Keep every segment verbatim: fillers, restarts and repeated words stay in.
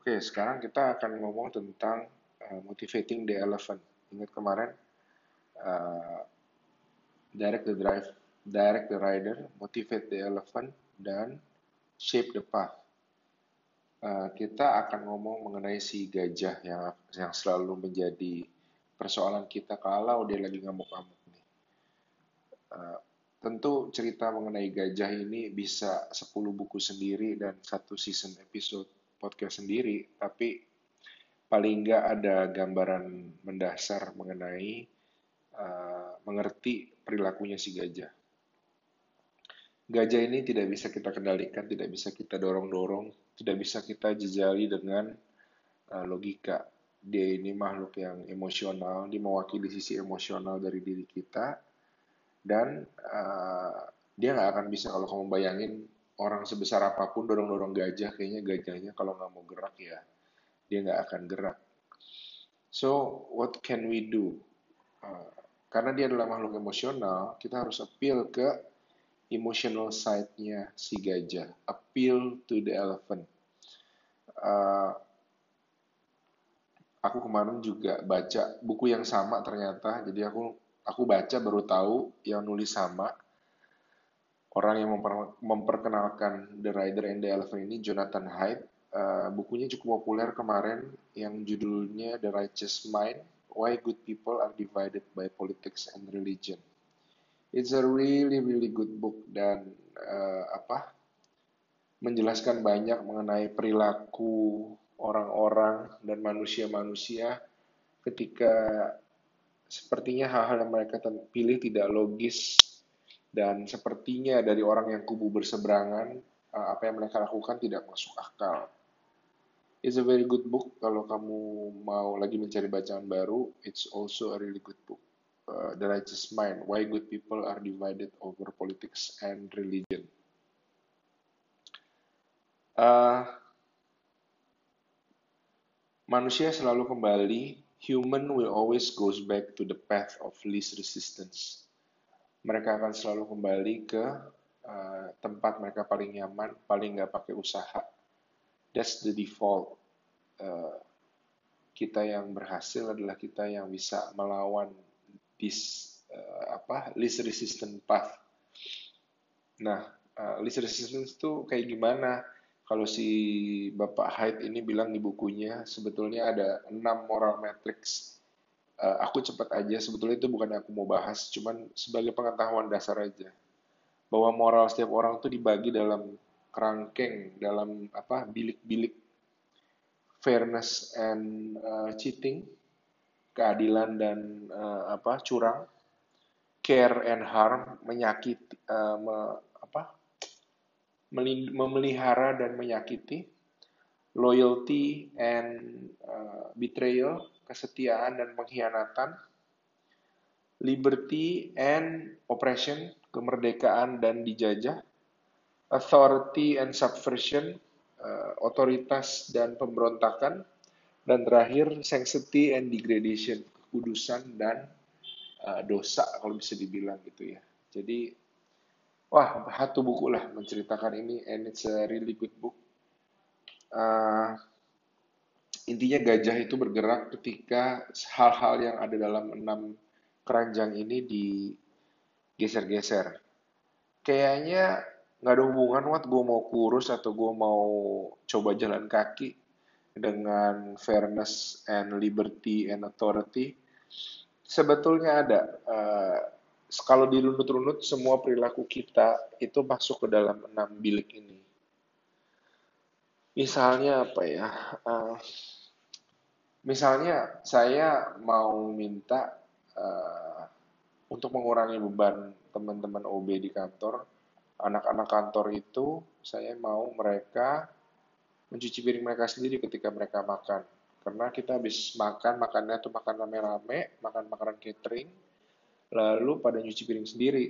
Oke, sekarang kita akan ngomong tentang uh, motivating the elephant. Ingat kemarin, uh, direct the drive, direct the rider, motivate the elephant, dan shape the path. Uh, kita akan ngomong mengenai si gajah yang yang selalu menjadi persoalan kita kalau dia lagi ngamuk-ngamuk nih. Uh, tentu cerita mengenai gajah ini bisa sepuluh buku sendiri dan satu season episode podcast sendiri, tapi paling nggak ada gambaran mendasar mengenai uh, mengerti perilakunya si gajah. Gajah ini tidak bisa kita kendalikan, tidak bisa kita dorong-dorong, tidak bisa kita jejali dengan uh, logika. Dia ini makhluk yang emosional, dia mewakili sisi emosional dari diri kita, dan uh, dia nggak akan bisa, kalau kamu bayangin orang sebesar apapun dorong-dorong gajah, kayaknya gajahnya kalau nggak mau gerak ya, dia nggak akan gerak. So, what can we do? Uh, karena dia adalah makhluk emosional, kita harus appeal ke emotional side-nya si gajah. Appeal to the elephant. Uh, aku kemarin juga baca buku yang sama ternyata, jadi aku aku baca baru tahu yang nulis sama. Orang yang memper, memperkenalkan The Rider and the Elephant ini Jonathan Haidt. Uh, bukunya cukup populer kemarin yang judulnya The Righteous Mind, Why Good People Are Divided by Politics and Religion. It's a really really good book dan uh, apa menjelaskan banyak mengenai perilaku orang-orang dan manusia-manusia ketika sepertinya hal-hal yang mereka pilih tidak logis dan sepertinya dari orang yang kubu berseberangan uh, apa yang mereka lakukan tidak masuk akal. It's a very good book kalau kamu mau lagi mencari bacaan baru. It's also a really good book. Uh, The Righteous Mind, Why Good People Are Divided Over Politics and Religion. Uh, manusia selalu kembali, human will always goes back to the path of least resistance. Mereka akan selalu kembali ke uh, tempat mereka paling nyaman, paling nggak pakai usaha. That's the default. Uh, kita yang berhasil adalah kita yang bisa melawan this uh, apa least resistant path. Nah, uh, least resistance itu kayak gimana? Kalau si Bapak Haidt ini bilang di bukunya, sebetulnya ada enam moral matrix. Uh, aku cepat aja, sebetulnya itu bukan yang aku mau bahas, cuman sebagai pengetahuan dasar aja. Bahwa moral setiap orang itu dibagi dalam kerangkeng, dalam apa bilik-bilik fairness and uh, cheating, keadilan dan uh, apa curang, care and harm, menyakiti, uh, me, apa, memelihara dan menyakiti, loyalty and uh, betrayal, kesetiaan dan pengkhianatan, liberty and oppression, kemerdekaan dan dijajah, authority and subversion, uh, otoritas dan pemberontakan, dan terakhir sanctity and degradation, kekudusan dan uh, dosa kalau bisa dibilang gitu ya. Jadi, wah, satu buku lah menceritakan ini, and it's a really good book. Uh, intinya gajah itu bergerak ketika hal-hal yang ada dalam enam keranjang ini digeser-geser. Kayaknya nggak ada hubungan what gue mau kurus atau gue mau coba jalan kaki dengan fairness and liberty and authority. Sebetulnya ada. Uh, kalau dirunut-runut semua perilaku kita itu masuk ke dalam enam bilik ini. Misalnya apa ya? Uh, misalnya saya mau minta uh, untuk mengurangi beban teman-teman O B di kantor, anak-anak kantor itu saya mau mereka mencuci piring mereka sendiri ketika mereka makan. Karena kita habis makan, makannya tuh makan rame-rame, makan makanan catering, lalu pada nyuci piring sendiri.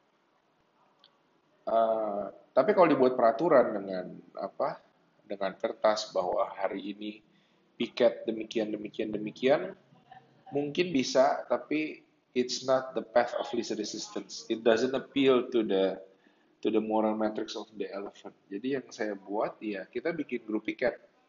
Uh, tapi kalau dibuat peraturan dengan apa? Dengan kertas bahwa hari ini piket demikian demikian demikian, mungkin bisa, tapi it's not the path of least resistance. It doesn't appeal to the to the moral matrix of the elephant. Jadi yang saya buat ya kita bikin grup piket.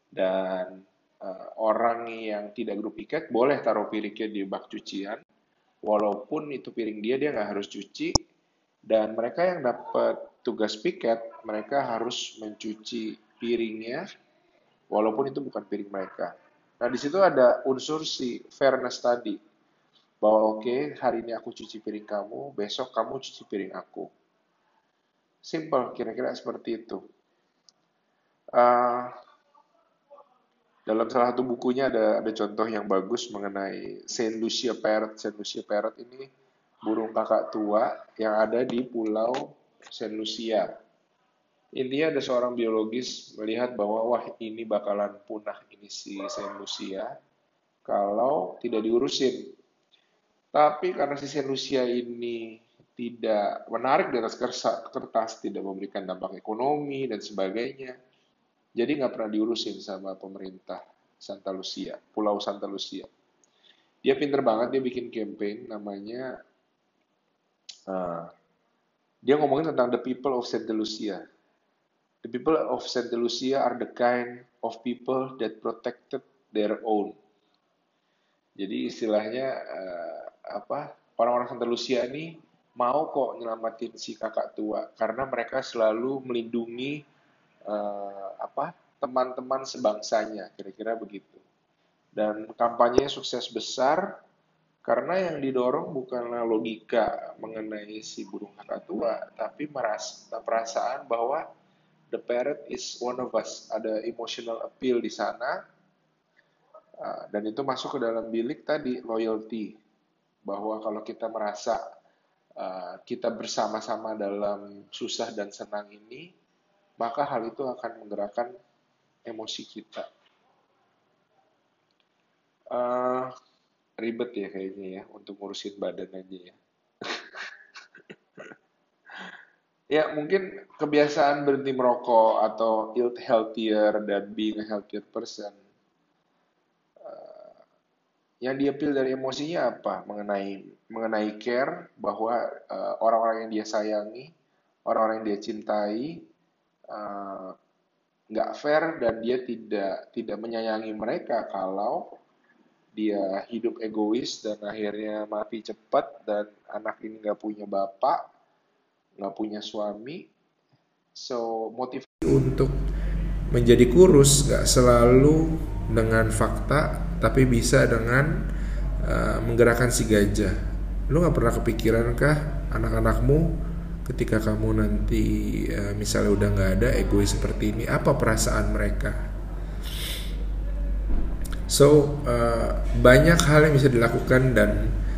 Dan uh, orang yang tidak grup piket boleh taruh piringnya di bak cucian, walaupun itu piring dia, dia nggak harus cuci. Dan mereka yang dapat tugas piket, mereka harus mencuci piringnya, walaupun itu bukan piring mereka. Nah, di situ ada unsur si fairness tadi, bahwa oke, okay, hari ini aku cuci piring kamu, besok kamu cuci piring aku. Simple, kira-kira seperti itu. Uh, dalam salah satu bukunya ada ada contoh yang bagus mengenai Saint Lucia Parrot. Saint Lucia Parrot ini burung kakak tua yang ada di pulau Saint Lucia. Intinya ada seorang biologis melihat bahwa wah ini bakalan punah ini si Saint Lucia kalau tidak diurusin. Tapi karena si Saint Lucia ini tidak menarik di atas kertas, tidak memberikan dampak ekonomi dan sebagainya, jadi nggak pernah diurusin sama pemerintah Santa Lucia, Pulau Santa Lucia. Dia pinter banget, dia bikin campaign namanya, uh, dia ngomongin tentang the people of Santa Lucia. The people of Santa Lucia are the kind of people that protected their own. Jadi istilahnya uh, apa? Orang-orang Santa Lucia ini mau kok nyelamatin si kakak tua karena mereka selalu melindungi uh, apa? teman-teman sebangsanya, kira-kira begitu. Dan kampanye sukses besar karena yang didorong bukanlah logika mengenai si burung kakak tua, tapi merasa perasaan bahwa the parrot is one of us, ada emotional appeal di sana. Dan itu masuk ke dalam bilik tadi, loyalty. Bahwa kalau kita merasa uh, kita bersama-sama dalam susah dan senang ini, maka hal itu akan menggerakkan emosi kita. Uh, ribet ya kayaknya ya, untuk ngurusin badan aja ya. Ya mungkin kebiasaan berhenti merokok atau eat healthier dan being a healthier person. Yang dia pilih dari emosinya apa? Mengenai mengenai care, bahwa uh, orang-orang yang dia sayangi, orang-orang yang dia cintai, nggak uh, fair dan dia tidak tidak menyayangi mereka kalau dia hidup egois dan akhirnya mati cepat dan anak ini nggak punya bapak, nggak punya suami. So motivasi untuk menjadi kurus nggak selalu dengan fakta, tapi bisa dengan uh, menggerakkan si gajah. Lu gak pernah kepikiran kah anak-anakmu ketika kamu nanti uh, misalnya udah gak ada egois seperti ini, apa perasaan mereka? So uh, banyak hal yang bisa dilakukan dan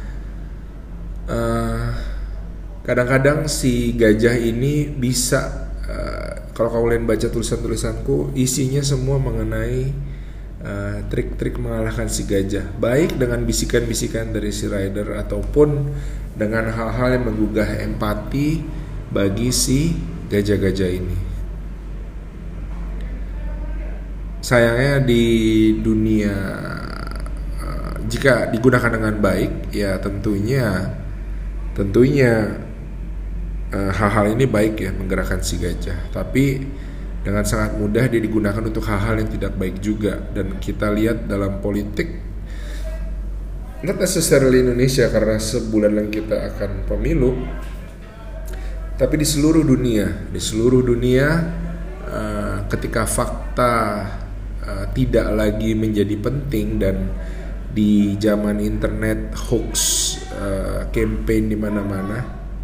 uh, kadang-kadang si gajah ini bisa uh, kalau kalian baca tulisan-tulisanku, isinya semua mengenai Uh, trik-trik mengalahkan si gajah, baik dengan bisikan-bisikan dari si rider ataupun dengan hal-hal yang menggugah empati bagi si gajah-gajah ini. Sayangnya di dunia uh, jika digunakan dengan baik, ya tentunya tentunya uh, hal-hal ini baik ya, menggerakkan si gajah. Tapi dengan sangat mudah dia digunakan untuk hal-hal yang tidak baik juga. Dan kita lihat dalam politik, not necessarily Indonesia karena sebulan lagi kita akan pemilu, tapi di seluruh dunia, di seluruh dunia uh, ketika fakta uh, tidak lagi menjadi penting dan di zaman internet hoax uh, campaign di mana-mana,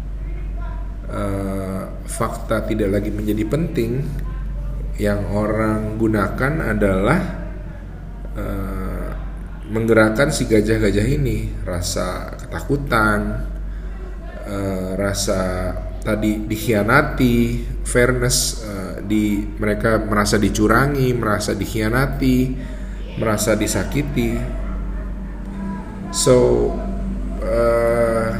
uh, fakta tidak lagi menjadi penting. Yang orang gunakan adalah uh, menggerakkan si gajah-gajah ini, rasa ketakutan, uh, rasa tadi dikhianati, fairness, uh, di mereka merasa dicurangi, merasa dikhianati, merasa disakiti. So uh,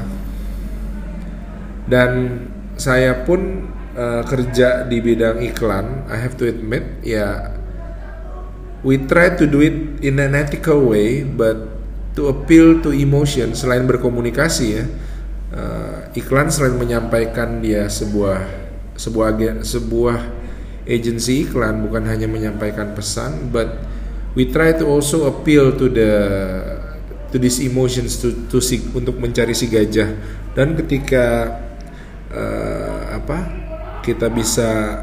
dan saya pun Uh, kerja di bidang iklan, I have to admit, ya yeah, we try to do it in an ethical way, but to appeal to emotion. Selain berkomunikasi ya, uh, iklan selain menyampaikan dia sebuah sebuah sebuah agency iklan, bukan hanya menyampaikan pesan, but we try to also appeal to the to these emotions to to si, untuk mencari si gajah. Dan ketika uh, apa kita bisa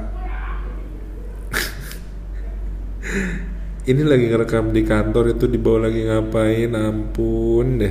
ini lagi ngerekam di kantor, itu di bawah lagi ngapain, ampun deh.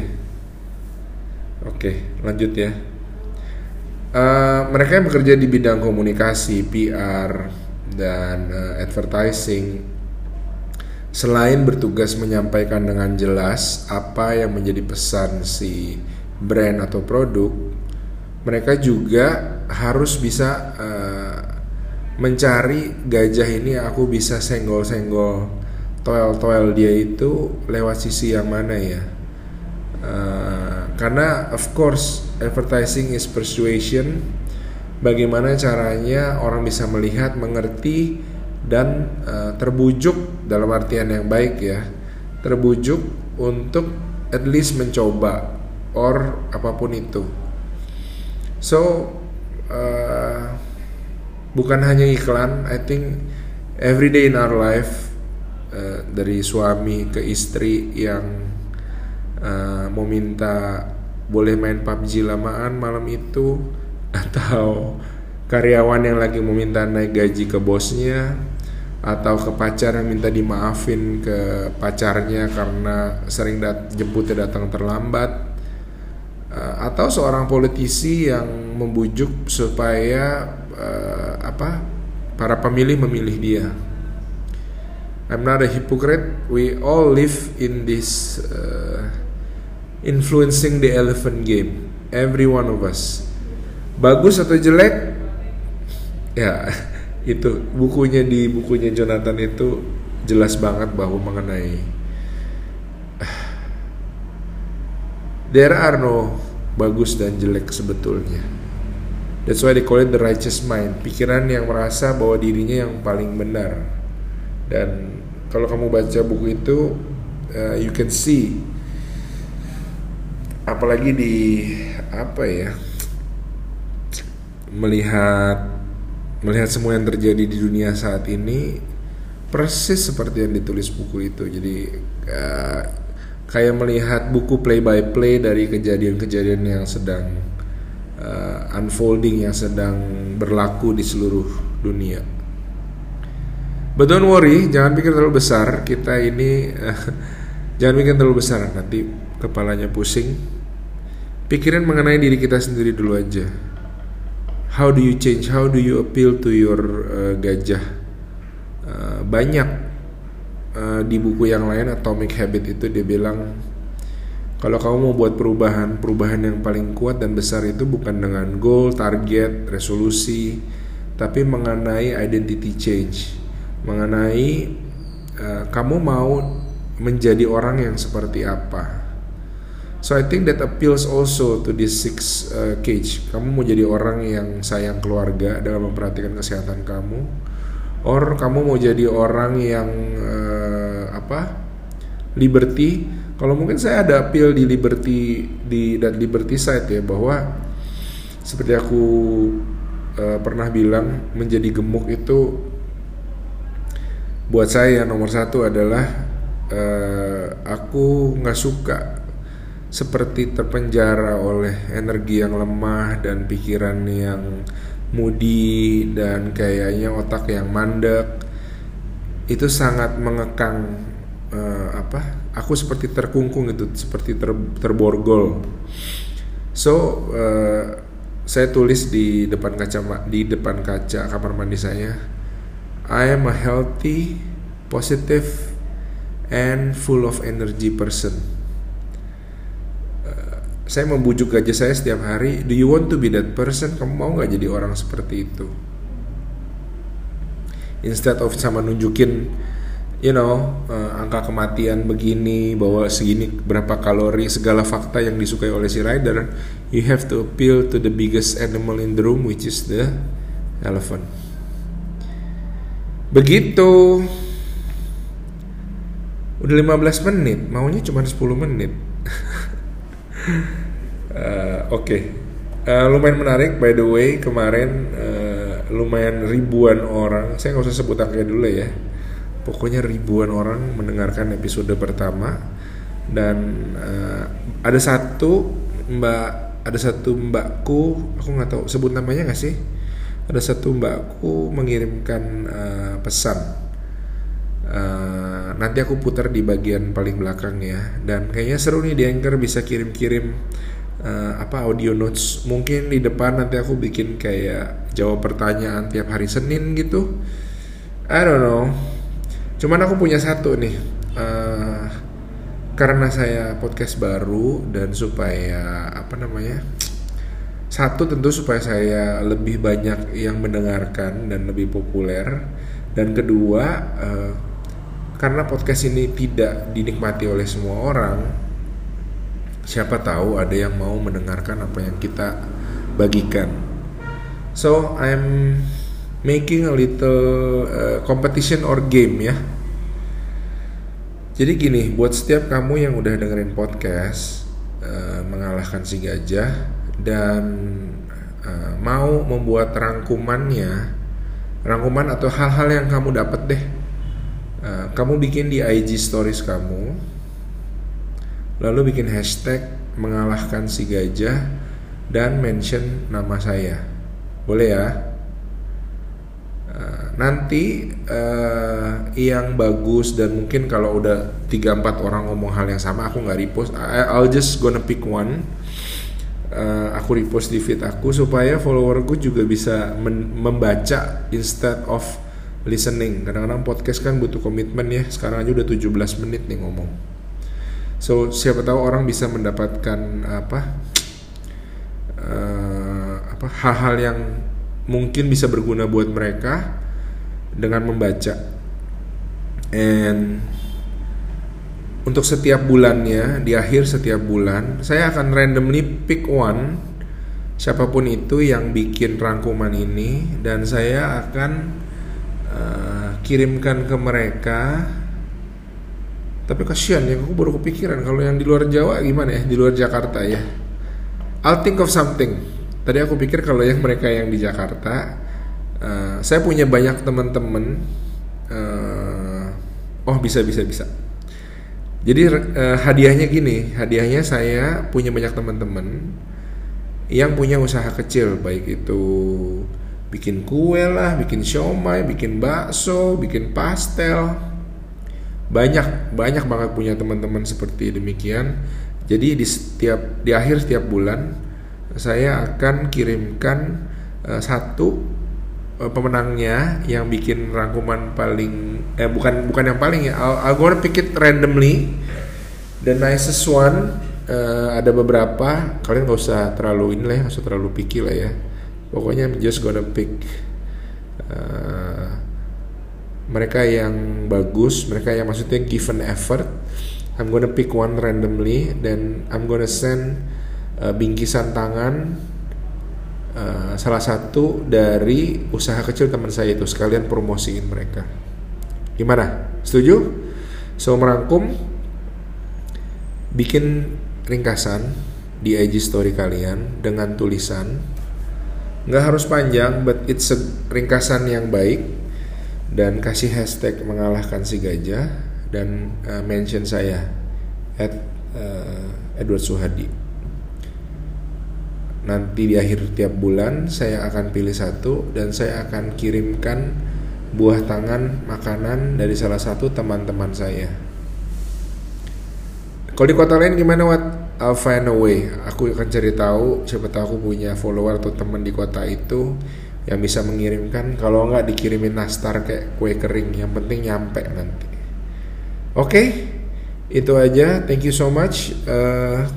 Oke, lanjut ya. Uh, mereka yang bekerja di bidang komunikasi, P R, dan uh, advertising, selain bertugas menyampaikan dengan jelas apa yang menjadi pesan si brand atau produk, mereka juga harus bisa uh, mencari gajah ini. Aku bisa senggol-senggol, toel-toel dia itu lewat sisi yang mana ya? Uh, karena of course advertising is persuasion. Bagaimana caranya orang bisa melihat, mengerti, dan uh, terbujuk, dalam artian yang baik ya, terbujuk untuk at least mencoba or apapun itu. So uh, bukan hanya iklan, I think every day in our life, uh, dari suami ke istri yang uh, mau minta boleh main P U B G lamaan malam itu, atau karyawan yang lagi mau minta naik gaji ke bosnya, atau ke pacar yang minta dimaafin ke pacarnya karena sering dat- jemputnya datang terlambat, uh, atau seorang politisi yang membujuk supaya uh, apa para pemilih memilih dia. I'm not a hypocrite. We all live in this uh, influencing the elephant game. Every one of us. Bagus atau jelek, ya itu bukunya di bukunya Jonathan itu jelas banget bahwa mengenai there are no bagus dan jelek sebetulnya. That's why they call it the righteous mind. Pikiran yang merasa bahwa dirinya yang paling benar. Dan kalau kamu baca buku itu, uh, you can see, apalagi di apa ya, melihat melihat semua yang terjadi di dunia saat ini persis seperti yang ditulis buku itu. Jadi uh, kayak melihat buku play by play dari kejadian-kejadian yang sedang uh, unfolding, yang sedang berlaku di seluruh dunia. But don't worry, jangan pikir terlalu besar. Kita ini uh, jangan pikir terlalu besar, nanti kepalanya pusing. Pikirin mengenai diri kita sendiri dulu aja. How do you change? How do you appeal to your uh, gajah? Uh, banyak uh, di buku yang lain, Atomic Habit itu dia bilang, kalau kamu mau buat perubahan, perubahan yang paling kuat dan besar itu bukan dengan goal, target, resolusi, tapi mengenai identity change, mengenai uh, kamu mau menjadi orang yang seperti apa. So I think that appeals also to this six uh, cage. Kamu mau jadi orang yang sayang keluarga dalam memperhatikan kesehatan kamu, or kamu mau jadi orang yang uh, apa? Liberty. Kalau mungkin saya ada appeal di liberty di dan liberty side ya, bahwa seperti aku uh, pernah bilang, menjadi gemuk itu buat saya nomor satu adalah uh, aku nggak suka seperti terpenjara oleh energi yang lemah dan pikiran yang moody dan kayaknya otak yang mandek. Itu sangat mengekang uh, apa? Aku seperti terkungkung itu, seperti ter, terborgol. So uh, saya tulis di depan kaca di depan kaca kamar mandi saya, I am a healthy, positive, and full of energy person. Saya membujuk gajah saya setiap hari, do you want to be that person? Kamu mau gak jadi orang seperti itu? Instead of sama nunjukin, you know, uh, angka kematian begini, bahwa segini berapa kalori, segala fakta yang disukai oleh si rider, you have to appeal to the biggest animal in the room, which is the elephant. Begitu. Udah lima belas menit, maunya cuma sepuluh menit. uh, Oke okay. uh, lumayan menarik by the way. Kemarin uh, lumayan ribuan orang, saya nggak usah sebut angka dulu ya, pokoknya ribuan orang mendengarkan episode pertama. Dan uh, ada satu mbak ada satu mbakku, aku nggak tahu sebut namanya nggak sih, ada satu mbakku mengirimkan uh, pesan, uh, nanti aku putar di bagian paling belakang ya. Dan kayaknya seru nih di Anchor bisa kirim-kirim uh, apa audio notes. Mungkin di depan nanti aku bikin kayak jawab pertanyaan tiap hari Senin gitu, I don't know. Cuman aku punya satu nih, uh, karena saya podcast baru dan supaya apa namanya, satu tentu supaya saya lebih banyak yang mendengarkan dan lebih populer, dan kedua uh, karena podcast ini tidak dinikmati oleh semua orang, siapa tahu ada yang mau mendengarkan apa yang kita bagikan. So I'm making a little uh, competition or game ya. Jadi gini, buat setiap kamu yang udah dengerin podcast uh, mengalahkan si gajah dan uh, mau membuat rangkumannya, rangkuman atau hal-hal yang kamu dapat deh, uh, kamu bikin di I G stories kamu, lalu bikin hashtag mengalahkan si gajah dan mention nama saya, boleh ya? Uh, nanti uh, yang bagus, dan mungkin kalau udah tiga empat orang ngomong hal yang sama aku nggak repost, I, I'll just gonna pick one, uh, aku repost di feed aku supaya followerku juga bisa men- membaca instead of listening. Kadang-kadang podcast kan butuh komitmen ya, sekarang aja udah tujuh belas menit nih ngomong. So siapa tahu orang bisa mendapatkan apa uh, apa hal-hal yang mungkin bisa berguna buat mereka dengan membaca. And untuk setiap bulannya, di akhir setiap bulan saya akan randomly pick one, siapapun itu yang bikin rangkuman ini, dan saya akan uh, kirimkan ke mereka. Tapi kasihan ya, aku baru kepikiran kalau yang di luar Jawa gimana ya, di luar Jakarta ya. I'll think of something. Tadi aku pikir kalau yang mereka yang di Jakarta, uh, saya punya banyak teman-teman. Uh, oh bisa bisa bisa. Jadi uh, hadiahnya gini, hadiahnya saya punya banyak teman-teman yang punya usaha kecil, baik itu bikin kue lah, bikin siomay, bikin bakso, bikin pastel. Banyak banyak banget punya teman-teman seperti demikian. Jadi di setiap di akhir setiap bulan saya akan kirimkan uh, satu uh, pemenangnya yang bikin rangkuman paling eh bukan bukan yang paling ya, I'll, I'll gonna pick it randomly, the nicest one. Uh, ada beberapa, kalian nggak usah terlalu ini lah, nggak usah terlalu picky lah ya. Pokoknya I'm just gonna pick uh, mereka yang bagus, mereka yang maksudnya give an effort. I'm gonna pick one randomly, then I'm gonna send Uh, bingkisan tangan uh, salah satu dari usaha kecil teman saya itu, sekalian promosiin mereka. Gimana? Setuju? So merangkum, bikin ringkasan di I G story kalian dengan tulisan, nggak harus panjang, but it's a ringkasan yang baik, dan kasih hashtag mengalahkan si gajah dan uh, mention saya at uh, Edward Suhadi. Nanti di akhir tiap bulan saya akan pilih satu dan saya akan kirimkan buah tangan makanan dari salah satu teman-teman saya. Kalau di kota lain gimana, Wat? I'll find a way. Aku akan cari tahu, siapa tahu aku punya follower atau teman di kota itu yang bisa mengirimkan. Kalau enggak dikirimin nastar kayak kue kering, yang penting nyampe nanti. Oke, okay? Itu aja. Thank you so much. Uh,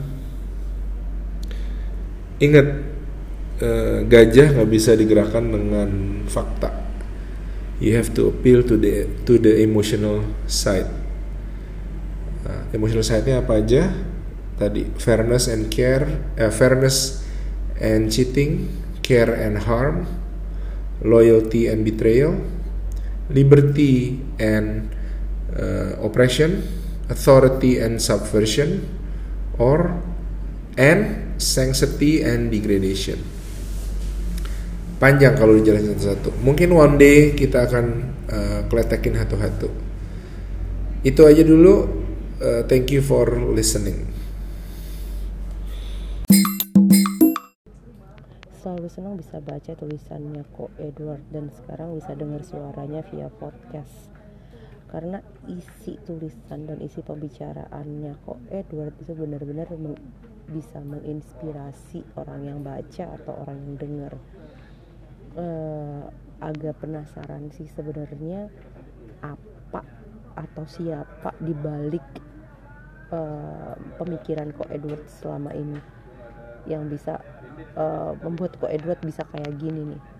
Ingat, uh, gajah nggak bisa digerakkan dengan fakta. You have to appeal to the to the emotional side. Uh, emotional side-nya apa aja? Tadi fairness and care, uh, fairness and cheating, care and harm, loyalty and betrayal, liberty and uh, oppression, authority and subversion, or and sanctity and degradation. panjang kalau dijelasin satu-satu. Mungkin one day kita akan uh, kletekin satu-satu. Itu aja dulu. Uh, thank you for listening. Selalu senang bisa baca tulisannya Ko Edward dan sekarang bisa dengar suaranya via podcast. Karena isi tulisan dan isi pembicaraannya Ko Edward itu benar-benar meng- bisa menginspirasi orang yang baca atau orang yang dengar. Uh, agak penasaran sih sebenarnya apa atau siapa di balik uh, pemikiran Ko Edward selama ini yang bisa uh, membuat Ko Edward bisa kayak gini nih.